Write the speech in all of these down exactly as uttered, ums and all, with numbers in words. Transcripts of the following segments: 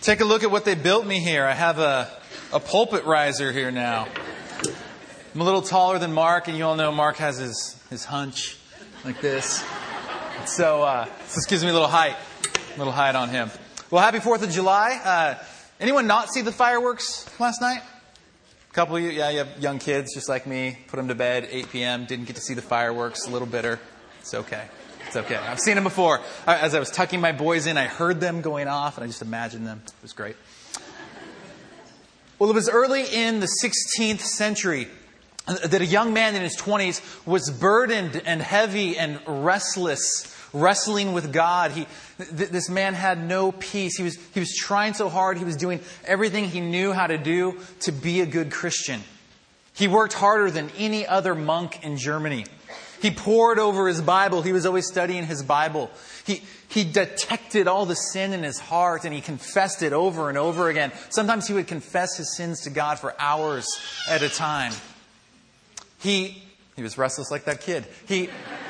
Take a look at what they built me here. I have a, a pulpit riser here now. I'm a little taller than Mark, and you all know Mark has his, his hunch like this. So uh, this gives me a little height, a little height on him. Well, happy fourth of July. Uh, anyone not see the fireworks last night? A couple of you, yeah, you have young kids just like me. Put them to bed, eight p.m. Didn't get to see the fireworks. A little bitter. It's okay. It's okay. I've seen them before. As I was tucking my boys in, I heard them going off, and I just imagined them. It was great. Well, it was early in the sixteenth century that a young man in his twenties was burdened and heavy and restless, wrestling with God. He, th- this man had no peace. He was, he was trying so hard. He was doing everything he knew how to do to be a good Christian. He worked harder than any other monk in Germany. He pored over his Bible. He was always studying his Bible. He, he detected all the sin in his heart, and he confessed it over and over again. Sometimes he would confess his sins to God for hours at a time. He, he was restless like that kid. He,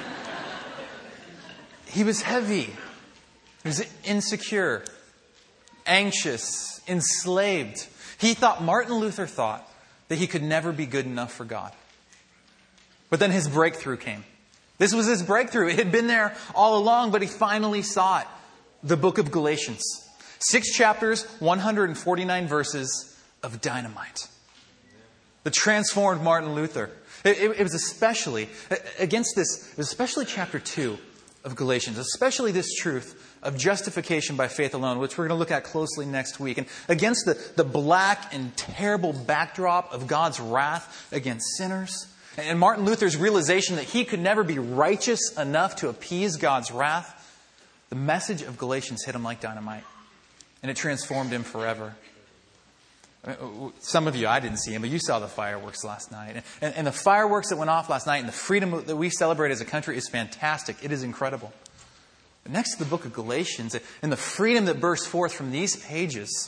he was heavy. He was insecure, anxious, enslaved. He thought, Martin Luther thought, that he could never be good enough for God. But then his breakthrough came. This was his breakthrough. It had been there all along, but he finally saw it. The book of Galatians. Six chapters, one hundred forty-nine verses of dynamite. The transformed Martin Luther. It, it, it was especially, against this, it was especially chapter two of Galatians. Especially this truth of justification by faith alone, which we're going to look at closely next week. And against the, the black and terrible backdrop of God's wrath against sinners. And Martin Luther's realization that he could never be righteous enough to appease God's wrath, the message of Galatians hit him like dynamite. And it transformed him forever. Some of you, I didn't see him, but you saw the fireworks last night. And, and the fireworks that went off last night and the freedom that we celebrate as a country is fantastic. It is incredible. But next to the book of Galatians and the freedom that bursts forth from these pages,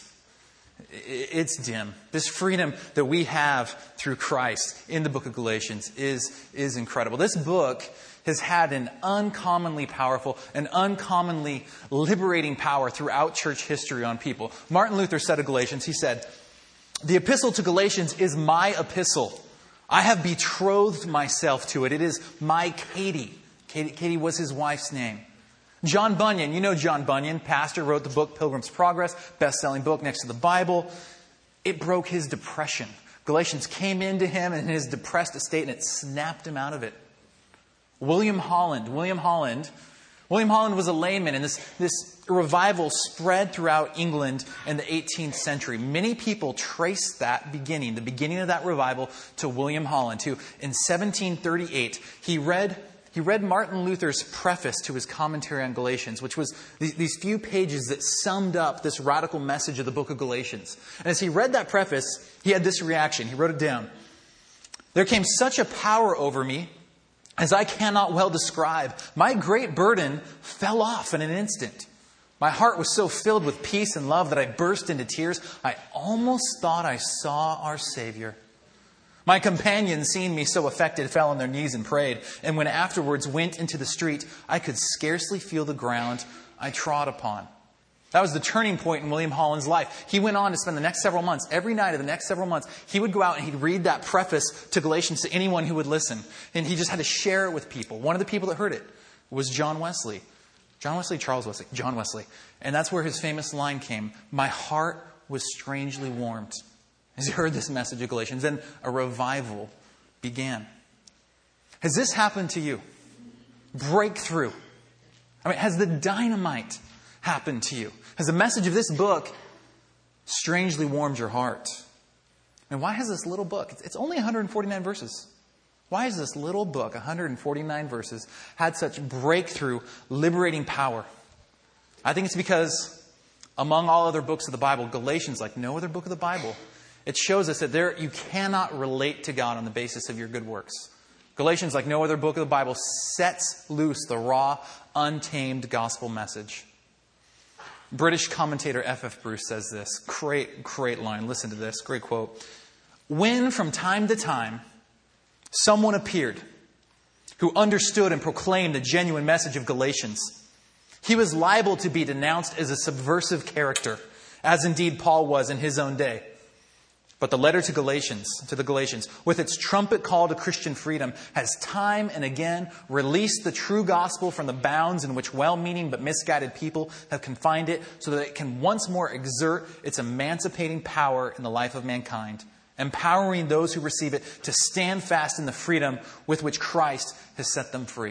it's dim. This freedom that we have through Christ in the book of Galatians is, is incredible. This book has had an uncommonly powerful and uncommonly liberating power throughout church history on people. Martin Luther said of Galatians, he said, "The epistle to Galatians is my epistle. I have betrothed myself to it. It is my Katie." Katie, Katie was his wife's name. John Bunyan, you know John Bunyan, pastor, wrote the book Pilgrim's Progress, best-selling book next to the Bible. It broke his depression. Galatians came into him in his depressed estate and it snapped him out of it. William Holland, William Holland, William Holland was a layman, and this, this revival spread throughout England in the eighteenth century. Many people trace that beginning, the beginning of that revival, to William Holland, who in seventeen thirty-eight, he read He read Martin Luther's preface to his commentary on Galatians, which was these few pages that summed up this radical message of the book of Galatians. And as he read that preface, he had this reaction. He wrote it down. "There came such a power over me as I cannot well describe. My great burden fell off in an instant. My heart was so filled with peace and love that I burst into tears. I almost thought I saw our Savior. My companions, seeing me so affected, fell on their knees and prayed. And when afterwards went into the street, I could scarcely feel the ground I trod upon." That was the turning point in William Holland's life. He went on to spend the next several months, every night of the next several months, he would go out and he'd read that preface to Galatians to anyone who would listen. And he just had to share it with people. One of the people that heard it was John Wesley. John Wesley, Charles Wesley, John Wesley. And that's where his famous line came, "My heart was strangely warmed," as he heard this message of Galatians, and a revival began. Has this happened to you? Breakthrough. I mean, has the dynamite happened to you? Has the message of this book strangely warmed your heart? And why has this little book, it's only one hundred forty-nine verses. Why has this little book, one hundred forty-nine verses, had such breakthrough, liberating power? I think it's because among all other books of the Bible, Galatians, like no other book of the Bible, it shows us that there you cannot relate to God on the basis of your good works. Galatians, like no other book of the Bible, sets loose the raw, untamed gospel message. British commentator F F Bruce says this. Great, great line. Listen to this. Great quote. "When from time to time someone appeared who understood and proclaimed the genuine message of Galatians, he was liable to be denounced as a subversive character, as indeed Paul was in his own day. But the letter to Galatians, to the Galatians, with its trumpet call to Christian freedom, has time and again released the true gospel from the bounds in which well-meaning but misguided people have confined it, so that it can once more exert its emancipating power in the life of mankind, empowering those who receive it to stand fast in the freedom with which Christ has set them free.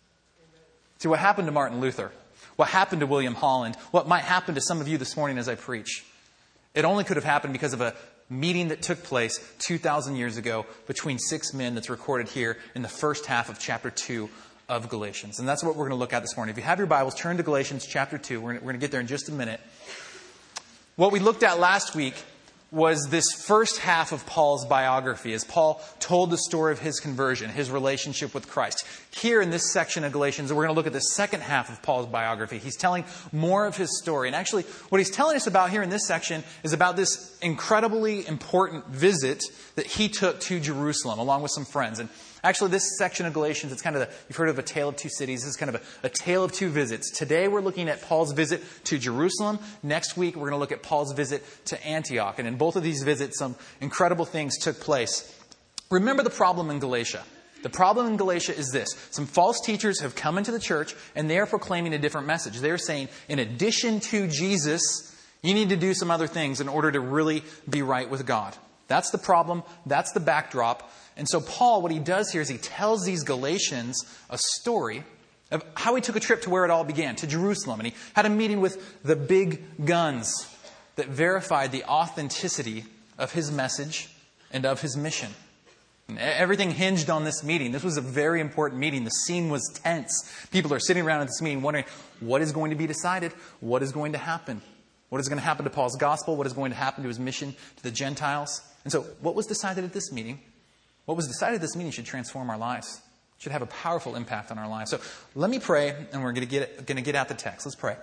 See, what happened to Martin Luther, what happened to William Holland, what might happen to some of you this morning as I preach, it only could have happened because of a meeting that took place two thousand years ago between six men that's recorded here in the first half of chapter two of Galatians. And that's what we're going to look at this morning. If you have your Bibles, turn to Galatians chapter two. We're going to get there in just a minute. What we looked at last week was this first half of Paul's biography, as Paul told the story of his conversion, his relationship with Christ. Here in this section of Galatians, we're going to look at the second half of Paul's biography. He's telling more of his story. And actually, what he's telling us about here in this section is about this incredibly important visit that he took to Jerusalem, along with some friends. And actually, this section of Galatians, it's kind of, the, you've heard of a tale of two cities. This is kind of a, a tale of two visits. Today, we're looking at Paul's visit to Jerusalem. Next week, we're going to look at Paul's visit to Antioch. And in both of these visits, some incredible things took place. Remember the problem in Galatia. The problem in Galatia is this. Some false teachers have come into the church, and they are proclaiming a different message. They're saying, in addition to Jesus, you need to do some other things in order to really be right with God. That's the problem. That's the backdrop. And so Paul, what he does here is he tells these Galatians a story of how he took a trip to where it all began, to Jerusalem. And he had a meeting with the big guns that verified the authenticity of his message and of his mission. And everything hinged on this meeting. This was a very important meeting. The scene was tense. People are sitting around at this meeting wondering, what is going to be decided? What is going to happen? What is going to happen to Paul's gospel? What is going to happen to his mission to the Gentiles? And so what was decided at this meeting? What was decided at this meeting should transform our lives. Should have a powerful impact on our lives. So let me pray, and we're going to get going to get out the text. Let's pray.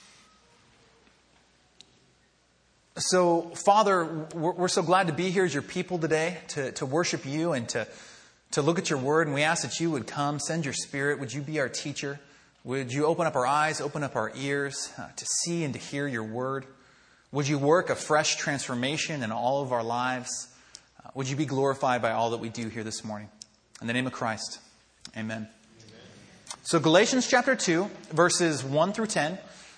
So, Father, we're, we're so glad to be here as your people today, to, to worship you and to, to look at your word. And we ask that you would come, send your Spirit. Would you be our teacher? Would you open up our eyes, open up our ears uh, to see and to hear your word? Would you work a fresh transformation in all of our lives? Uh, would you be glorified by all that we do here this morning? In the name of Christ, amen. Amen. So Galatians chapter two, verses one through ten.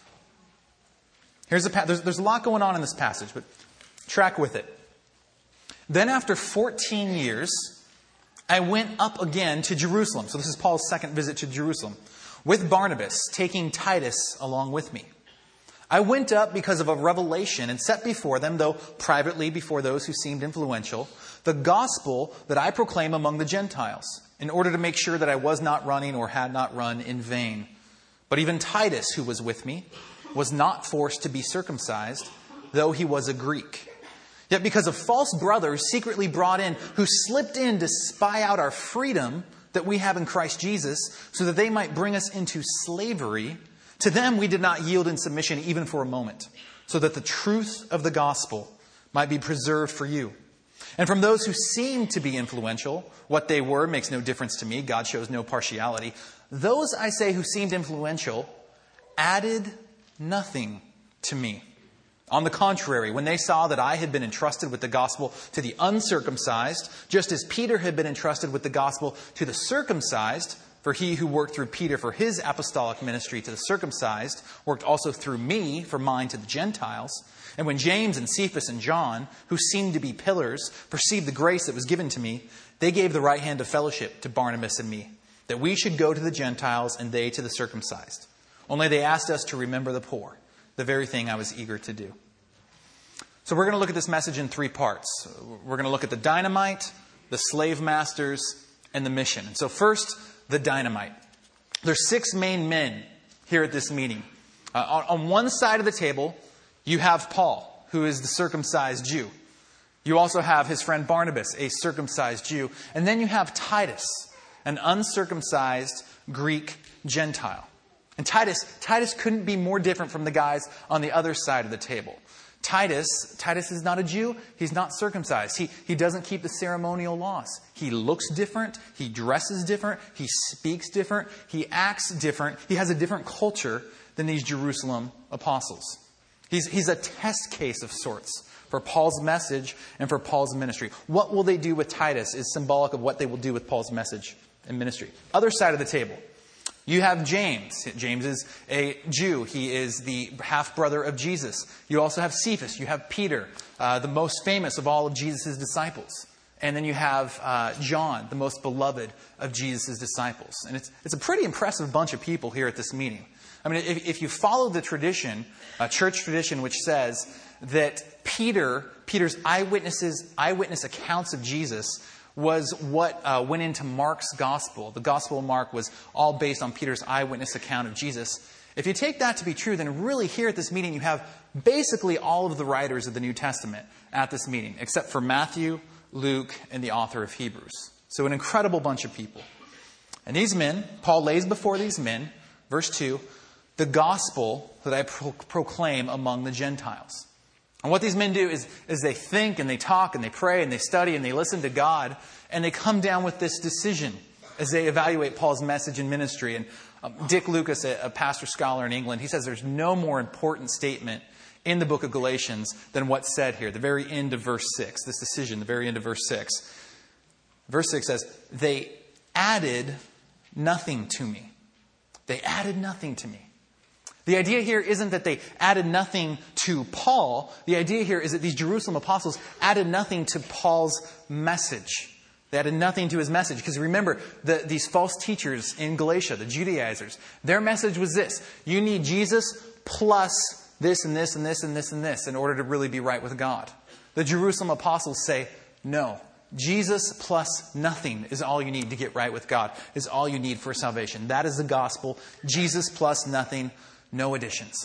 Here's a pa- there's, there's a lot going on in this passage, but track with it. Then after fourteen years, I went up again to Jerusalem. So this is Paul's second visit to Jerusalem, with Barnabas, taking Titus along with me. I went up because of a revelation and set before them, though privately before those who seemed influential, the gospel that I proclaim among the Gentiles, in order to make sure that I was not running or had not run in vain. But even Titus, who was with me, was not forced to be circumcised, though he was a Greek. Yet because of false brothers secretly brought in, who slipped in to spy out our freedom that we have in Christ Jesus, so that they might bring us into slavery, to them we did not yield in submission even for a moment, so that the truth of the gospel might be preserved for you. And from those who seemed to be influential, what they were makes no difference to me. God shows no partiality. Those, I say, who seemed influential added nothing to me. On the contrary, when they saw that I had been entrusted with the gospel to the uncircumcised, just as Peter had been entrusted with the gospel to the circumcised, for he who worked through Peter for his apostolic ministry to the circumcised worked also through me for mine to the Gentiles. And when James and Cephas and John, who seemed to be pillars, perceived the grace that was given to me, they gave the right hand of fellowship to Barnabas and me, that we should go to the Gentiles and they to the circumcised. Only they asked us to remember the poor, the very thing I was eager to do. So we're going to look at this message in three parts. We're going to look at the dynamite, the slave masters, and the mission. And so first, the dynamite. There's six main men here at this meeting. Uh, on, on one side of the table, you have Paul, who is the circumcised Jew. You also have his friend Barnabas, a circumcised Jew. And then you have Titus, an uncircumcised Greek Gentile. And Titus, Titus couldn't be more different from the guys on the other side of the table. Titus, Titus is not a Jew. He's not circumcised. He, he doesn't keep the ceremonial laws. He looks different. He dresses different. He speaks different. He acts different. He has a different culture than these Jerusalem apostles. He's, he's a test case of sorts for Paul's message and for Paul's ministry. What will they do with Titus is symbolic of what they will do with Paul's message and ministry. Other side of the table, you have James. James is a Jew. He is the half-brother of Jesus. You also have Cephas. You have Peter, uh, the most famous of all of Jesus' disciples. And then you have uh, John, the most beloved of Jesus' disciples. And it's, it's a pretty impressive bunch of people here at this meeting. I mean, if, if you follow the tradition, uh, church tradition, which says that Peter, Peter's eyewitnesses, eyewitness accounts of Jesus was what uh, went into Mark's gospel. The Gospel of Mark was all based on Peter's eyewitness account of Jesus. If you take that to be true, then really here at this meeting you have basically all of the writers of the New Testament at this meeting, except for Matthew, Luke, and the author of Hebrews. So an incredible bunch of people. And these men, Paul lays before these men, verse two, the gospel that I pro- proclaim among the Gentiles. And what these men do is, is they think and they talk and they pray and they study and they listen to God, and they come down with this decision as they evaluate Paul's message and ministry. And um, Dick Lucas, a, a pastor scholar in England, he says there's no more important statement in the book of Galatians than what's said here, the very end of verse six, this decision, the very end of verse six. Verse six says, they added nothing to me. They added nothing to me. The idea here isn't that they added nothing to Paul. The idea here is that these Jerusalem apostles added nothing to Paul's message. They added nothing to his message. Because remember, the, these false teachers in Galatia, the Judaizers, their message was this. You need Jesus plus this and this and this and this and this in order to really be right with God. The Jerusalem apostles say, no. Jesus plus nothing is all you need to get right with God, is all you need for salvation. That is the gospel. Jesus plus nothing. No additions.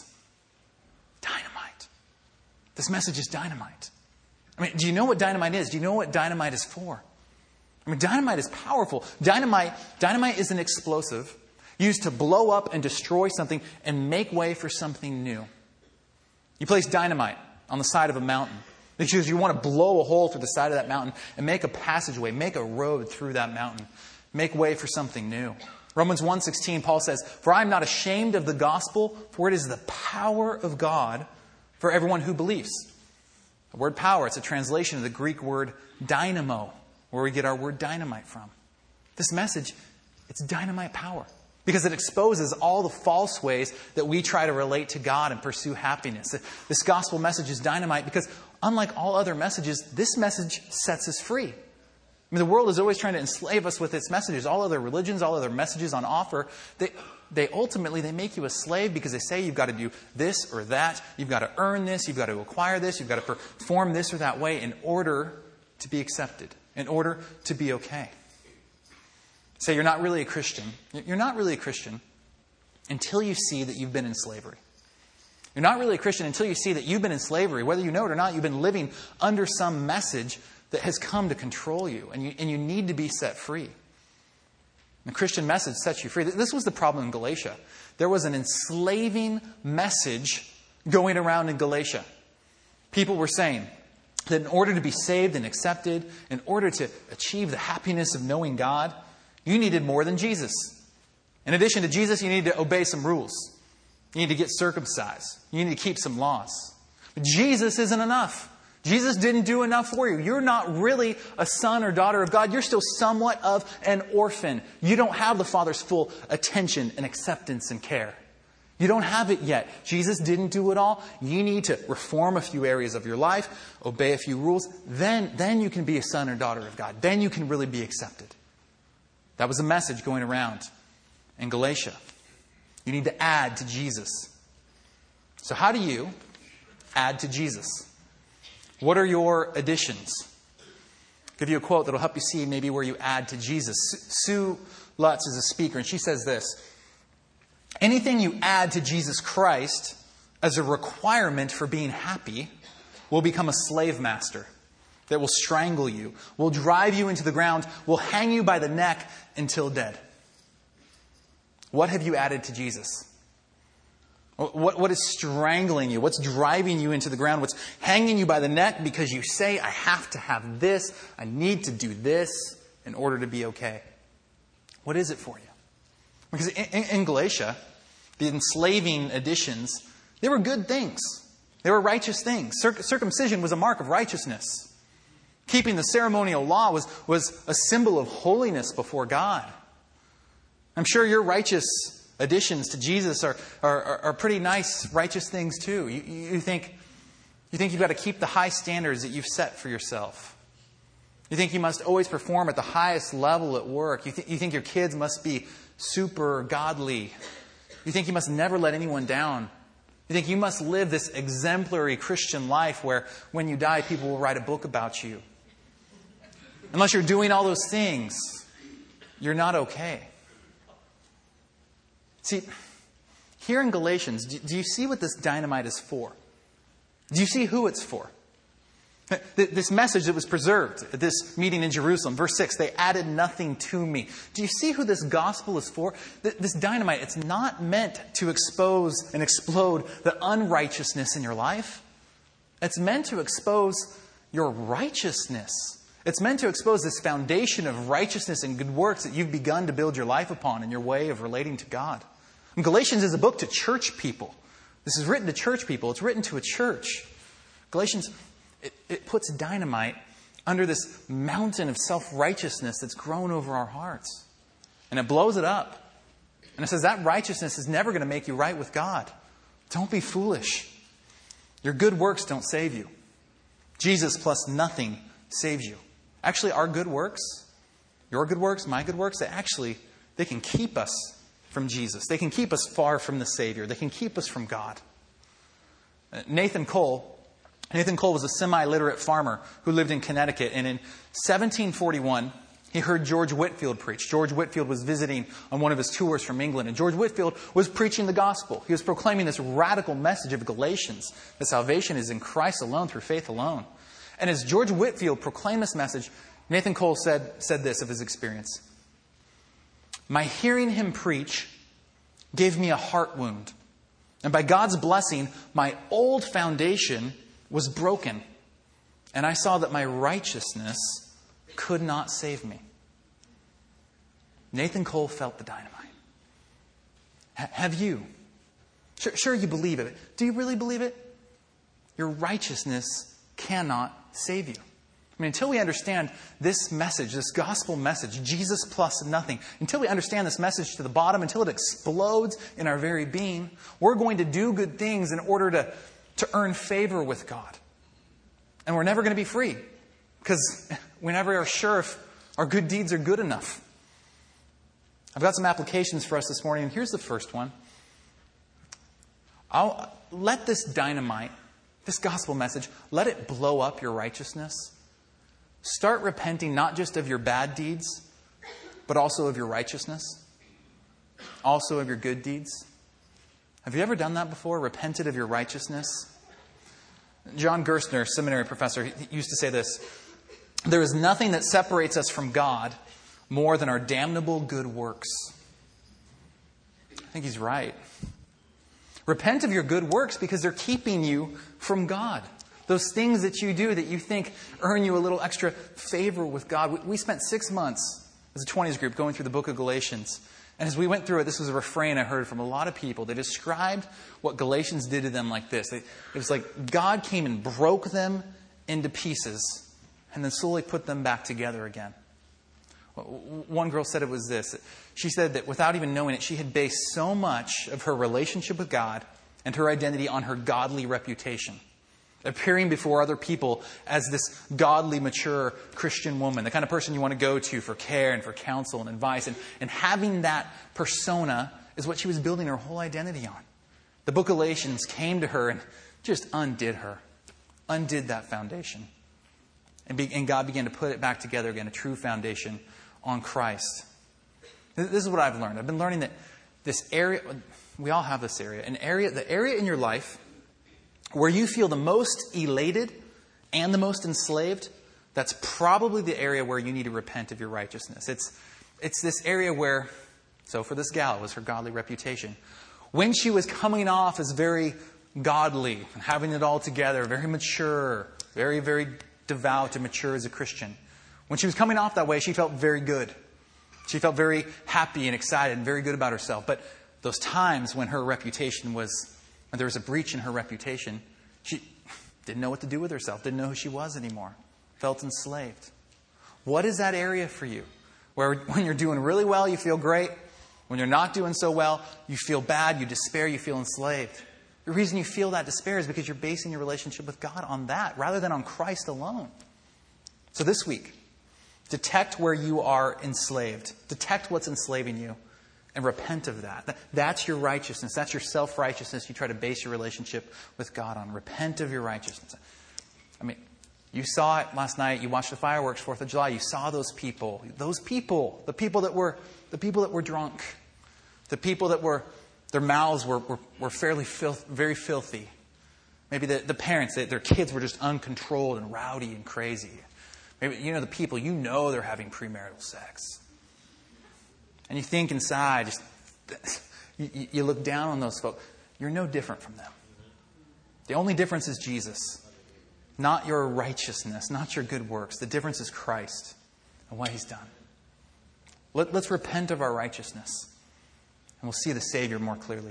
Dynamite. This message is dynamite. I mean, do you know what dynamite is? Do you know what dynamite is for? I mean, dynamite is powerful. Dynamite, dynamite is an explosive used to blow up and destroy something and make way for something new. You place dynamite on the side of a mountain because you want to blow a hole through the side of that mountain and make a passageway, make a road through that mountain, make way for something new. Romans one sixteen, Paul says, for I am not ashamed of the gospel, for it is the power of God for everyone who believes. The word power, it's a translation of the Greek word dynamo, where we get our word dynamite from. This message, it's dynamite power, because it exposes all the false ways that we try to relate to God and pursue happiness. This gospel message is dynamite because, unlike all other messages, this message sets us free. I mean, the world is always trying to enslave us with its messages. All other religions, all other messages on offer, they, they ultimately, they make you a slave because they say you've got to do this or that. You've got to earn this. You've got to acquire this. You've got to perform this or that way in order to be accepted, in order to be okay. Say you're not really a Christian. You're not really a Christian until you see that you've been in slavery. You're not really a Christian until you see that you've been in slavery. Whether you know it or not, you've been living under some message that has come to control you, and you, and you need to be set free. The Christian message sets you free. This was the problem in Galatia. There was an enslaving message going around in Galatia. People were saying that in order to be saved and accepted, in order to achieve the happiness of knowing God, you needed more than Jesus. In addition to Jesus, you needed to obey some rules. You need to get circumcised. You need to keep some laws. But Jesus isn't enough. Jesus didn't do enough for you. You're not really a son or daughter of God. You're still somewhat of an orphan. You don't have the Father's full attention and acceptance and care. You don't have it yet. Jesus didn't do it all. You need to reform a few areas of your life, obey a few rules. Then, then you can be a son or daughter of God. Then you can really be accepted. That was the message going around in Galatia. You need to add to Jesus. So how do you add to Jesus? What are your additions? I'll give you a quote that will help you see maybe where you add to Jesus. Sue Lutz is a speaker, and she says this: anything you add to Jesus Christ as a requirement for being happy will become a slave master that will strangle you, will drive you into the ground, will hang you by the neck until dead. What have you added to Jesus? What, what is strangling you? What's driving you into the ground? What's hanging you by the neck because you say, I have to have this, I need to do this in order to be okay? What is it for you? Because in, in Galatia, the enslaving additions, they were good things. They were righteous things. Circ- circumcision was a mark of righteousness. Keeping the ceremonial law was, was a symbol of holiness before God. I'm sure your righteous additions to Jesus are, are, are pretty nice, righteous things too. You, you, think, you think you've got to keep the high standards that you've set for yourself. You think you must always perform at the highest level at work. You, th- you think your kids must be super godly. You think you must never let anyone down. You think you must live this exemplary Christian life where when you die, people will write a book about you. Unless you're doing all those things, you're not okay. See, here in Galatians, do you see what this dynamite is for? Do you see who it's for? This message that was preserved at this meeting in Jerusalem, verse six, they added nothing to me. Do you see who this gospel is for? This dynamite, it's not meant to expose and explode the unrighteousness in your life. It's meant to expose your righteousness. It's meant to expose this foundation of righteousness and good works that you've begun to build your life upon in your way of relating to God. And Galatians is a book to church people. This is written to church people. It's written to a church. Galatians... It, it puts dynamite under this mountain of self-righteousness that's grown over our hearts. And it blows it up. And it says that righteousness is never going to make you right with God. Don't be foolish. Your good works don't save you. Jesus plus nothing saves you. Actually, our good works, your good works, my good works, they actually, they can keep us from Jesus. They can keep us far from the Savior. They can keep us from God. Nathan Cole... Nathan Cole was a semi-literate farmer who lived in Connecticut. And in seventeen forty-one, he heard George Whitefield preach. George Whitefield was visiting on one of his tours from England. And George Whitefield was preaching the gospel. He was proclaiming this radical message of Galatians, that salvation is in Christ alone, through faith alone. And as George Whitefield proclaimed this message, Nathan Cole said, said this of his experience. My hearing him preach gave me a heart wound. And by God's blessing, my old foundation was broken, and I saw that my righteousness could not save me. Nathan Cole felt the dynamite. H- have you? Sure, sure, you believe it. Do you really believe it? Your righteousness cannot save you. I mean, until we understand this message, this gospel message, Jesus plus nothing, until we understand this message to the bottom, until it explodes in our very being, we're going to do good things in order to to earn favor with God. And we're never going to be free because we never are sure if our good deeds are good enough. I've got some applications for us this morning, and here's the first one. I'll let this dynamite, this gospel message, let it blow up your righteousness. Start repenting not just of your bad deeds, but also of your righteousness, also of your good deeds. Have you ever done that before? Repented of your righteousness? John Gerstner, seminary professor, he used to say this. There is nothing that separates us from God more than our damnable good works. I think he's right. Repent of your good works because they're keeping you from God. Those things that you do that you think earn you a little extra favor with God. We spent six months as a twenties group going through the book of Galatians. And as we went through it, this was a refrain I heard from a lot of people. They described what Galatians did to them like this. It was like God came and broke them into pieces and then slowly put them back together again. One girl said it was this. She said that without even knowing it, she had based so much of her relationship with God and her identity on her godly reputation. Appearing before other people as this godly, mature Christian woman, the kind of person you want to go to for care and for counsel and advice. And, and having that persona is what she was building her whole identity on. The book of Galatians came to her and just undid her, undid that foundation. And, be, and God began to put it back together again, a true foundation on Christ. This is what I've learned. I've been learning that this area, we all have this area, an area, the area in your life where you feel the most elated and the most enslaved, that's probably the area where you need to repent of your righteousness. It's, it's this area where, so for this gal, it was her godly reputation. When she was coming off as very godly, and having it all together, very mature, very, very devout and mature as a Christian. When she was coming off that way, she felt very good. She felt very happy and excited and very good about herself. But those times when her reputation was, when there was a breach in her reputation, She didn't know what to do with herself, didn't know who she was anymore, felt enslaved. What is that area for you? Where when you're doing really well, you feel great. When you're not doing so well, you feel bad, you despair, you feel enslaved. The reason you feel that despair is because you're basing your relationship with God on that rather than on Christ alone. So this week, detect where you are enslaved. Detect what's enslaving you and repent of that. That's your righteousness. That's your self-righteousness you try to base your relationship with God on. Repent of your righteousness. I mean, you saw it last night. You watched the fireworks, fourth of July. You saw those people. Those people. The people that were, the people that were drunk. The people that were, their mouths were, were, were fairly filth, very filthy. Maybe the, the parents, they, their kids were just uncontrolled and rowdy and crazy. Maybe, you know, the people, you know they're having premarital sex. And you think inside, just you, you look down on those folks. You're no different from them. The only difference is Jesus. Not your righteousness, not your good works. The difference is Christ and what He's done. Let, let's repent of our righteousness. And we'll see the Savior more clearly.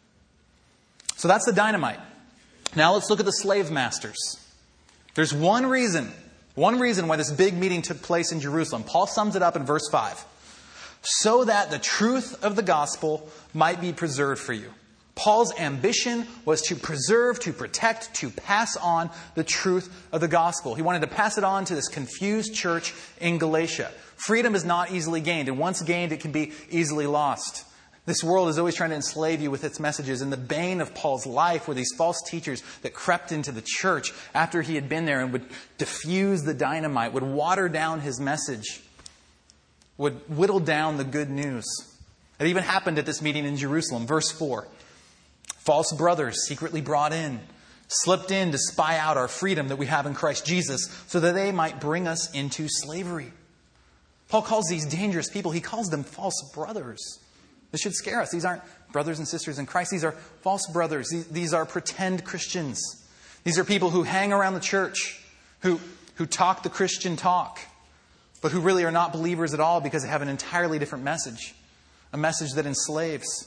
So that's the dynamite. Now let's look at the slave masters. There's one reason, one reason why this big meeting took place in Jerusalem. Paul sums it up in verse five. So that the truth of the gospel might be preserved for you. Paul's ambition was to preserve, to protect, to pass on the truth of the gospel. He wanted to pass it on to this confused church in Galatia. Freedom is not easily gained, and once gained, it can be easily lost. This world is always trying to enslave you with its messages. And the bane of Paul's life were these false teachers that crept into the church after he had been there and would diffuse the dynamite, would water down his message, would whittle down the good news. It even happened at this meeting in Jerusalem. Verse four. False brothers secretly brought in, slipped in to spy out our freedom that we have in Christ Jesus so that they might bring us into slavery. Paul calls these dangerous people, he calls them false brothers. This should scare us. These aren't brothers and sisters in Christ. These are false brothers. These, these are pretend Christians. These are people who hang around the church, who, who talk the Christian talk, but who really are not believers at all because they have an entirely different message, a message that enslaves.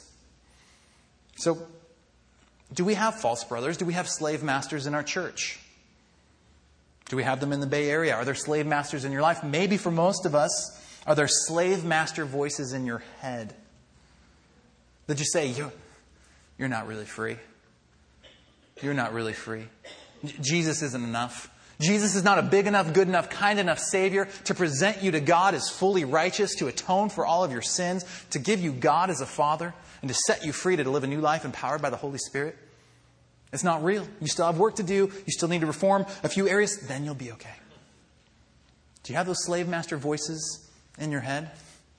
So, do we have false brothers? Do we have slave masters in our church? Do we have them in the Bay Area? Are there slave masters in your life? Maybe for most of us, are there slave master voices in your head that just say, you're, you're not really free. You're not really free. Jesus isn't enough. Jesus is not a big enough, good enough, kind enough Savior to present you to God as fully righteous, to atone for all of your sins, to give you God as a Father, and to set you free to live a new life empowered by the Holy Spirit. It's not real. You still have work to do. You still need to reform a few areas. Then you'll be okay. Do you have those slave master voices in your head?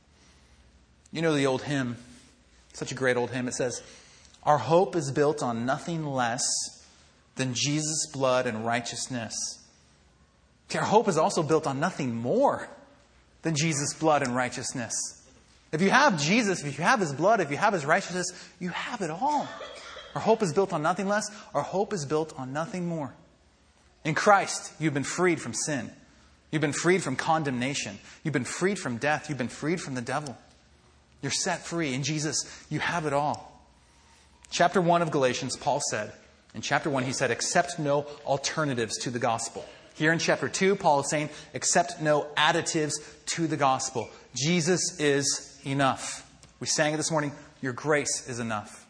You know the old hymn. Such a great old hymn. It says, our hope is built on nothing less than Jesus' blood and righteousness. Our hope is also built on nothing more than Jesus' blood and righteousness. If you have Jesus, if you have His blood, if you have His righteousness, you have it all. Our hope is built on nothing less. Our hope is built on nothing more. In Christ, you've been freed from sin. You've been freed from condemnation. You've been freed from death. You've been freed from the devil. You're set free. In Jesus, you have it all. Chapter one of Galatians, Paul said, in chapter one, he said, accept no alternatives to the gospel. Here in chapter two, Paul is saying, accept no additives to the gospel. Jesus is enough. We sang it this morning, your grace is enough.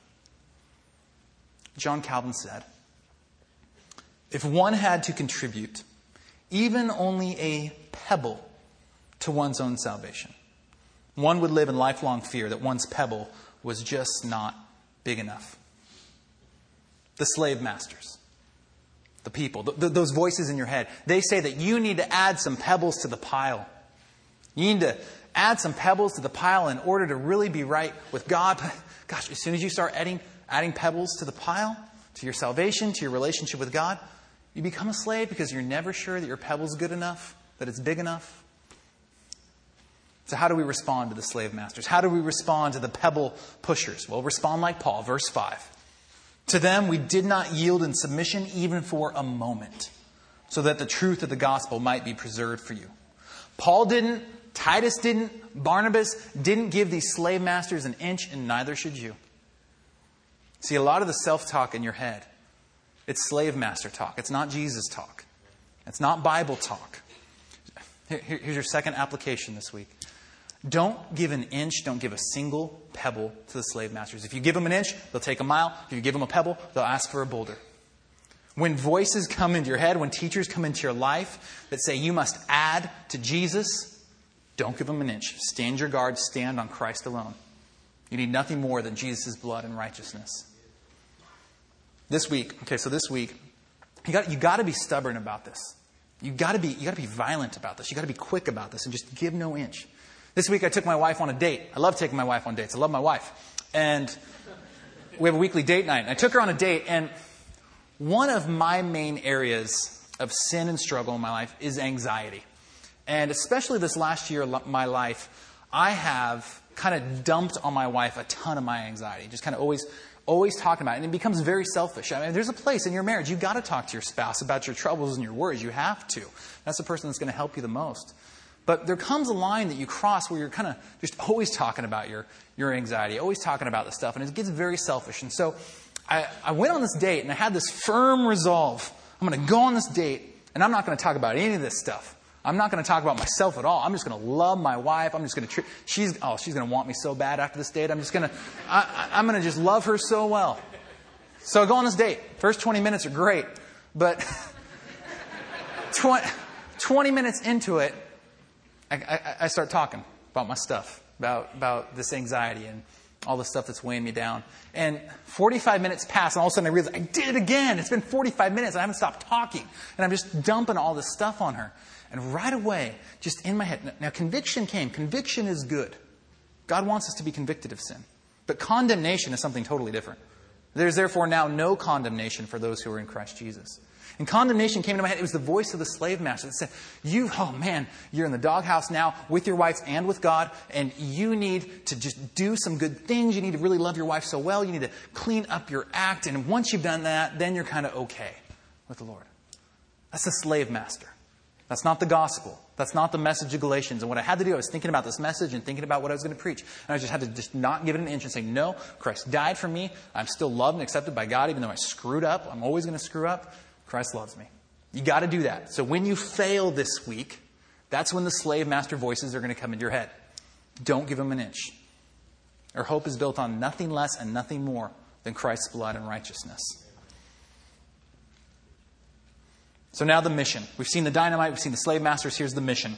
John Calvin said, if one had to contribute even only a pebble to one's own salvation, one would live in lifelong fear that one's pebble was just not big enough. The slave masters, the people, the, the, those voices in your head, they say that you need to add some pebbles to the pile. You need to add some pebbles to the pile in order to really be right with God. But gosh, as soon as you start adding, adding pebbles to the pile, to your salvation, to your relationship with God, you become a slave because you're never sure that your pebble's good enough, that it's big enough. So how do we respond to the slave masters? How do we respond to the pebble pushers? Well, respond like Paul, verse five. To them we did not yield in submission even for a moment, so that the truth of the gospel might be preserved for you. Paul didn't, Titus didn't, Barnabas didn't give these slave masters an inch, and neither should you. See, a lot of the self-talk in your head It's slave master talk. It's not Jesus talk. It's not Bible talk. Here, here's your second application this week. Don't give an inch, don't give a single pebble to the slave masters. If you give them an inch, they'll take a mile. If you give them a pebble, they'll ask for a boulder. When voices come into your head, when teachers come into your life that say you must add to Jesus, don't give them an inch. Stand your guard, stand on Christ alone. You need nothing more than Jesus' blood and righteousness. This week, okay, so this week, you got you got to be stubborn about this. You got to be you got to be violent about this. You got to be quick about this and just give no inch. This week I took my wife on a date. I love taking my wife on dates. I love my wife. And we have a weekly date night. And I took her on a date, and one of my main areas of sin and struggle in my life is anxiety. And especially this last year of my life, I have kind of dumped on my wife a ton of my anxiety. Just kind of always Always talking about it. And it becomes very selfish. I mean, there's a place in your marriage. You've got to talk to your spouse about your troubles and your worries. You have to. That's the person that's going to help you the most. But there comes a line that you cross where you're kind of just always talking about your, your anxiety, always talking about this stuff. And it gets very selfish. And so I, I went on this date, and I had this firm resolve. I'm going to go on this date, and I'm not going to talk about any of this stuff. I'm not going to talk about myself at all. I'm just going to love my wife. I'm just going to treat, she's, oh, she's going to want me so bad after this date. I'm just going to, I, I'm going to just love her so well. So I go on this date. First twenty minutes are great, but twenty, twenty minutes into it, I, I, I start talking about my stuff, about, about this anxiety and all the stuff that's weighing me down. And forty-five minutes pass, and all of a sudden I realize I did it again. It's been forty-five minutes, and I haven't stopped talking. And I'm just dumping all this stuff on her. And right away, just in my head, now conviction came. Conviction is good. God wants us to be convicted of sin. But condemnation is something totally different. There's therefore now no condemnation for those who are in Christ Jesus. And condemnation came into my head. It was the voice of the slave master that said, you, oh man, you're in the doghouse now with your wife and with God, and you need to just do some good things. You need to really love your wife so well. You need to clean up your act. And once you've done that, then you're kind of okay with the Lord. That's the slave master. That's not the gospel. That's not the message of Galatians. And what I had to do, I was thinking about this message and thinking about what I was going to preach. And I just had to just not give it an inch and say, no, Christ died for me. I'm still loved and accepted by God, even though I screwed up. I'm always going to screw up. Christ loves me. You got to do that. So when you fail this week, that's when the slave master voices are going to come into your head. Don't give them an inch. Our hope is built on nothing less and nothing more than Christ's blood and righteousness. So now the mission. We've seen the dynamite. We've seen the slave masters. Here's the mission.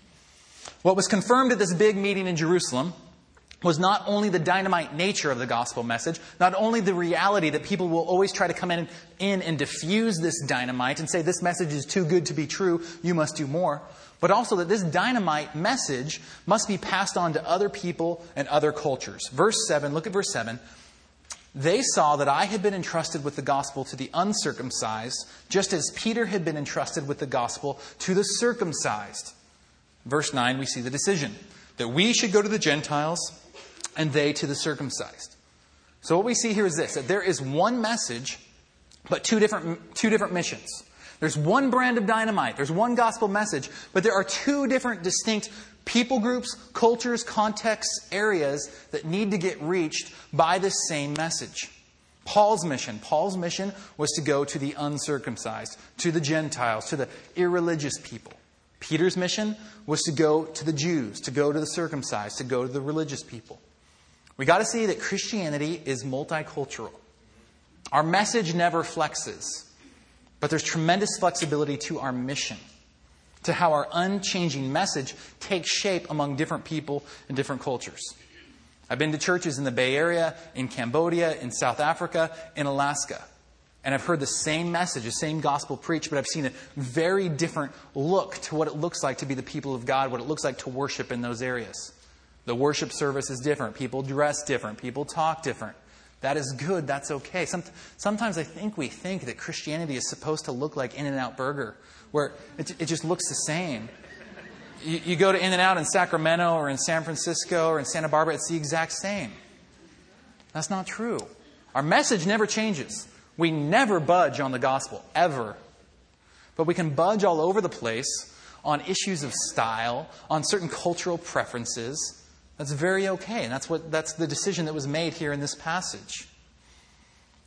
What was confirmed at this big meeting in Jerusalem was not only the dynamite nature of the gospel message, not only the reality that people will always try to come in, in and diffuse this dynamite and say this message is too good to be true, you must do more, but also that this dynamite message must be passed on to other people and other cultures. Verse seven, look at verse seven. They saw that I had been entrusted with the gospel to the uncircumcised, just as Peter had been entrusted with the gospel to the circumcised. Verse nine, we see the decision that we should go to the Gentiles and they to the circumcised. So what we see here is this, that there is one message, but two different, two different missions. There's one brand of dynamite. There's one gospel message, but there are two different distinct people groups, cultures, contexts, areas that need to get reached by this same message. Paul's mission. Paul's mission was to go to the uncircumcised, to the Gentiles, to the irreligious people. Peter's mission was to go to the Jews, to go to the circumcised, to go to the religious people. We got to see that Christianity is multicultural. Our message never flexes, but there's tremendous flexibility to our mission, to how our unchanging message takes shape among different people and different cultures. I've been to churches in the Bay Area, in Cambodia, in South Africa, in Alaska. And I've heard the same message, the same gospel preached, but I've seen a very different look to what it looks like to be the people of God, what it looks like to worship in those areas. The worship service is different. People dress different. People talk different. That is good. That's okay. Some, sometimes I think we think that Christianity is supposed to look like In-N-Out Burger, where it, it just looks the same. You, you go to In-N-Out in Sacramento or in San Francisco or in Santa Barbara, it's the exact same. That's not true. Our message never changes. We never budge on the gospel, ever. But we can budge all over the place on issues of style, on certain cultural preferences. That's very okay. And that's what that's the decision that was made here in this passage.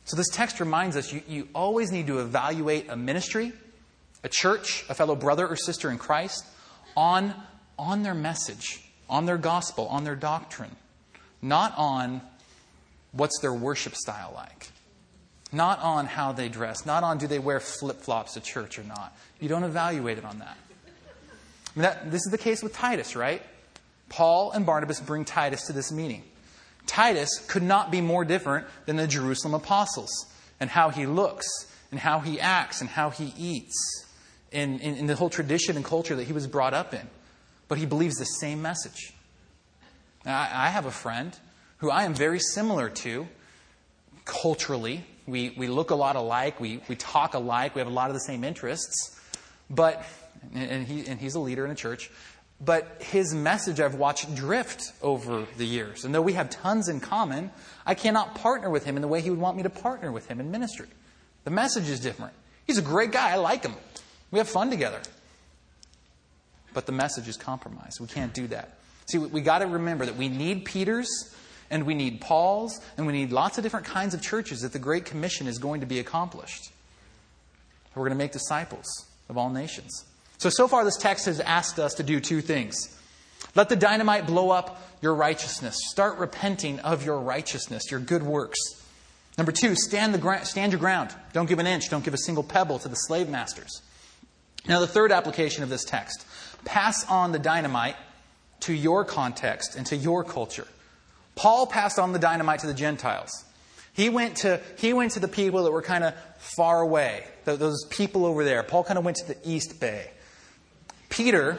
So this text reminds us you, you always need to evaluate a ministry, a church, a fellow brother or sister in Christ on, on their message, on their gospel, on their doctrine. Not on what's their worship style like. Not on how they dress. Not on do they wear flip-flops to church or not. You don't evaluate it on that. I mean, that this is the case with Titus, right? Paul and Barnabas bring Titus to this meeting. Titus could not be more different than the Jerusalem apostles and how he looks and how he acts and how he eats in, in, in the whole tradition and culture that he was brought up in. But he believes the same message. Now, I, I have a friend who I am very similar to culturally. We, we look a lot alike. We, we talk alike. We have a lot of the same interests. But, and, he, and he's a leader in a church. But his message I've watched drift over the years. And though we have tons in common, I cannot partner with him in the way he would want me to partner with him in ministry. The message is different. He's a great guy. I like him. We have fun together. But the message is compromised. We can't do that. See, we, we got to remember that we need Peters and we need Pauls and we need lots of different kinds of churches if the Great Commission is going to be accomplished. We're going to make disciples of all nations. So, so far this text has asked us to do two things. Let the dynamite blow up your righteousness. Start repenting of your righteousness, your good works. Number two, stand, the gra- stand your ground. Don't give an inch. Don't give a single pebble to the slave masters. Now the third application of this text. Pass on the dynamite to your context and to your culture. Paul passed on the dynamite to the Gentiles. He went to, he went to the people that were kind of far away. Those people over there. Paul kind of went to the East Bay. Peter,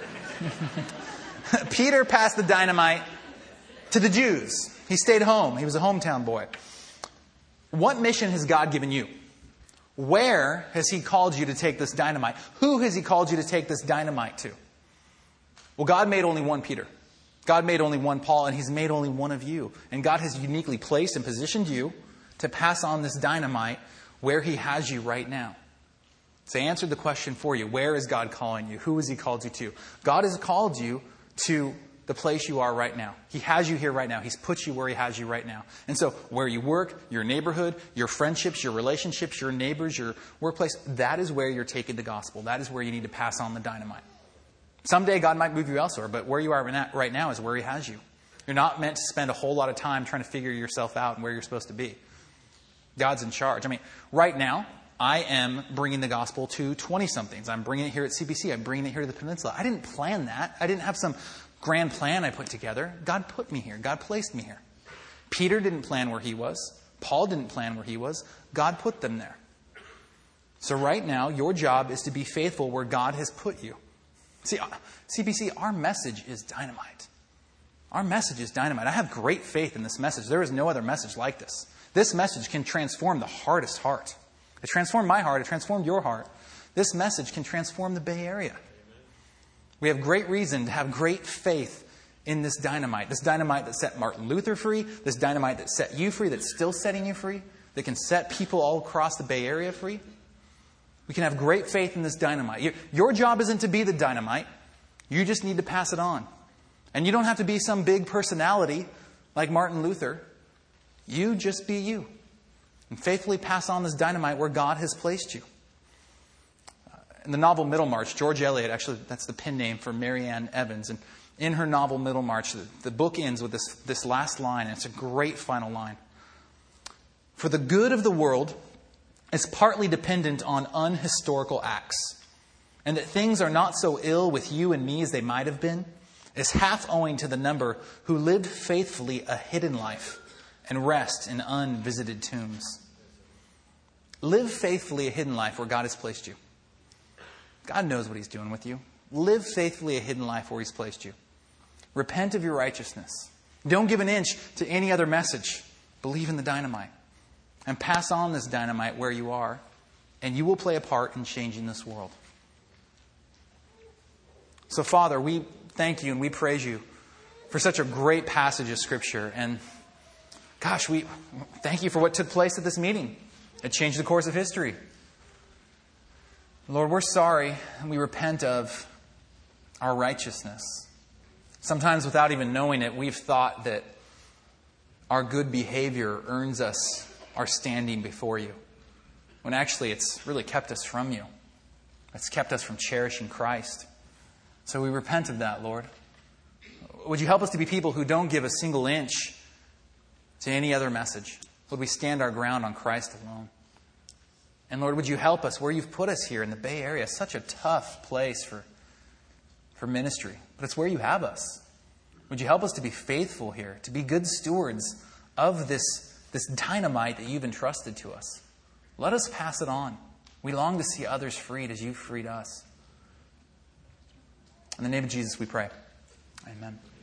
Peter passed the dynamite to the Jews. He stayed home. He was a hometown boy. What mission has God given you? Where has He called you to take this dynamite? Who has He called you to take this dynamite to? Well, God made only one Peter. God made only one Paul, and He's made only one of you. And God has uniquely placed and positioned you to pass on this dynamite where He has you right now. So I answered the question for you. Where is God calling you? Who has He called you to? God has called you to the place you are right now. He has you here right now. He's put you where He has you right now. And so where you work, your neighborhood, your friendships, your relationships, your neighbors, your workplace, that is where you're taking the gospel. That is where you need to pass on the dynamite. Someday God might move you elsewhere, but where you are right now is where He has you. You're not meant to spend a whole lot of time trying to figure yourself out and where you're supposed to be. God's in charge. I mean, right now, I am bringing the gospel to twenty-somethings. I'm bringing it here at C B C. I'm bringing it here to the Peninsula. I didn't plan that. I didn't have some grand plan I put together. God put me here. God placed me here. Peter didn't plan where he was. Paul didn't plan where he was. God put them there. So right now, your job is to be faithful where God has put you. See, C B C, our message is dynamite. Our message is dynamite. I have great faith in this message. There is no other message like this. This message can transform the hardest heart. It transformed my heart. It transformed your heart. This message can transform the Bay Area. We have great reason to have great faith in this dynamite. This dynamite that set Martin Luther free. This dynamite that set you free, that's still setting you free. That can set people all across the Bay Area free. We can have great faith in this dynamite. Your job isn't to be the dynamite. You just need to pass it on. And you don't have to be some big personality like Martin Luther. You just be you. And faithfully pass on this dynamite where God has placed you. In the novel Middlemarch, George Eliot, actually that's the pen name for Marianne Evans. And in her novel Middlemarch, the, the book ends with this, this last line. And it's a great final line. For the good of the world is partly dependent on unhistorical acts. And that things are not so ill with you and me as they might have been is half owing to the number who lived faithfully a hidden life and rest in unvisited tombs. Live faithfully a hidden life where God has placed you. God knows what He's doing with you. Live faithfully a hidden life where He's placed you. Repent of your righteousness. Don't give an inch to any other message. Believe in the dynamite. And pass on this dynamite where you are. And you will play a part in changing this world. So, Father, we thank You and we praise You for such a great passage of Scripture. And gosh, we thank You for what took place at this meeting. It changed the course of history. Lord, we're sorry and we repent of our righteousness. Sometimes without even knowing it, we've thought that our good behavior earns us our standing before you, when actually it's really kept us from you. It's kept us from cherishing Christ. So we repent of that, Lord. Would you help us to be people who don't give a single inch to any other message? Would we stand our ground on Christ alone? And Lord, would you help us where you've put us here in the Bay Area, such a tough place for, for ministry, but it's where you have us. Would you help us to be faithful here, to be good stewards of this, this dynamite that you've entrusted to us? Let us pass it on. We long to see others freed as you've freed us. In the name of Jesus we pray. Amen.